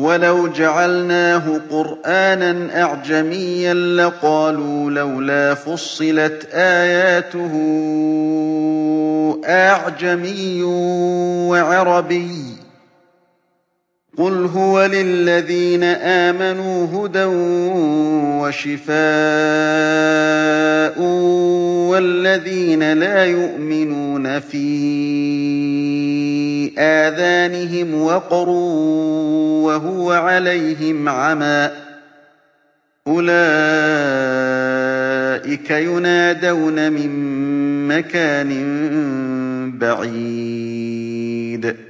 وَلَوْ جَعَلْنَاهُ قُرْآنًا أَعْجَمِيًّا لَّقَالُوا لَوْلَا فُصِّلَتْ آيَاتُهُ أَعْجَمِيٌّ وَعَرَبِيٌّ ۗ قُلْ هُوَ لِلَّذِينَ آمَنُوا هُدًى وَشِفَاءٌ وَالَّذِينَ لَا يُؤْمِنُونَ فِي آذَانِهِمْ وَقْرٌ وَهُوَ عَلَيْهِمْ عَمًى أُولَٰئِكَ يُنَادَوْنَ مِن مَّكَانٍ بَعِيدٍ